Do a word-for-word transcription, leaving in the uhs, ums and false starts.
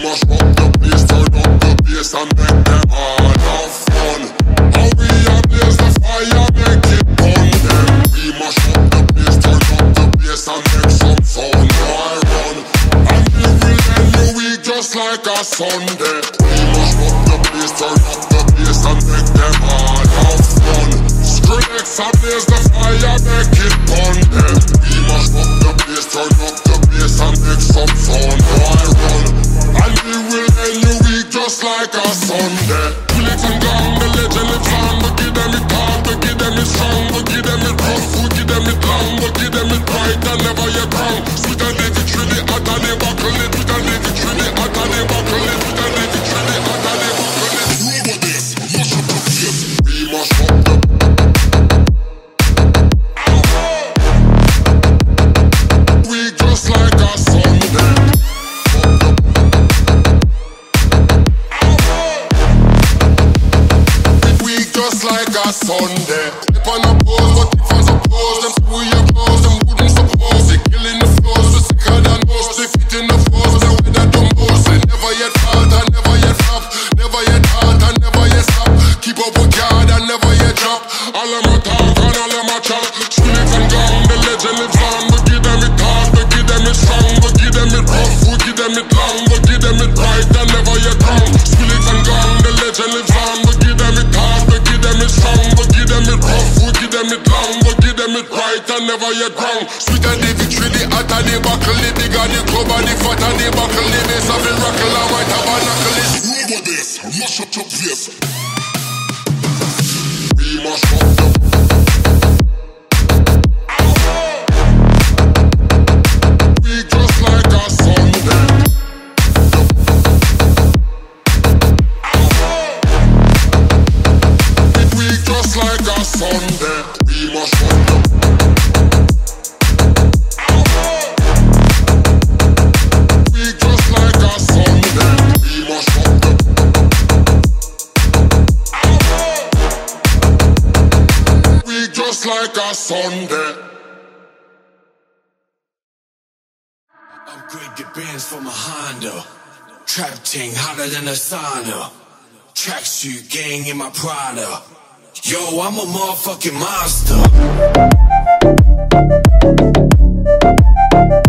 mash up the place, turn up the bass and make them all have fun. And we ablaze the fire, make it burn them. We mash up the place, turn up the bass and make some sound. Why run? And we will end the week just like a Sunday. We mash up the place, turn up the bass and make them all have fun. Skrillex ablaze the fire, make it burn them. We mash up the place, turn up the bass and make some sound. Why run? And we will end the week just like a Sunday. Bullets and gang, the legend lives on. We give them it hard, we give them it strong. We give them it rough, we give them it long. We give them it right and never yet wrong. Sweet and live it really hot and they buckle it. Sweet and live it really hot and they buckle it. Sweet and live it really hot and they buckle it. Roll with this, mash up the place. We mash up the week just like a Sunday. Just like a Sunday. If on a pose, but if I suppose them screw your clothes, them wouldn't suppose. They killing the flows, we sicker than most. They fit in the force, they with that dumb boss. They never yet fall and never yet flop. Never yet halt and never yet stop. Keep up with God and never yet drop. All of my talk and all of my chop. Skrillex and gang, the legend lives on. We give them it hard, we give them it strong. We give them it rough, we give them it long. We give them it right and never yet wrong. Skrillex and gang, the legend lives on. We give them it hard, we give them it strong. We give them it rough, we give them it long. We give them it right and never yet wrong. Sweet and the victory, the hot and the buckle. The big and the club and the fat and the buckle. The bass of the rockle and white tabernacle is over this, mash up your place. We mash up the we just like a Sunday. We just like a Sunday. We mash up the we just like a Sunday. We mash up the we just like a Sunday. Upgrade the bands from a Honda. Trap ting hotter than a sauna. Tracksuit gang in my Prada. Yo, I'm a motherfucking monster.